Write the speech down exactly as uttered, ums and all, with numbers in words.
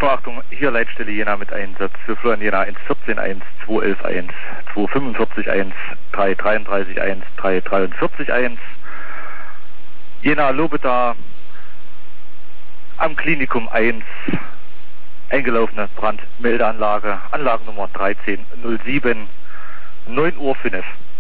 Achtung, hier Leitstelle Jena mit Einsatz für Florian Jena eins vierzehn eins, zwei elf eins, zwei fünfundvierzig eins, drei dreiunddreißig eins, drei dreiundvierzig eins. Jena Lobeda am Klinikum eins, eingelaufene Brandmeldeanlage, Anlagennummer dreizehn null sieben, neun Uhr fünf.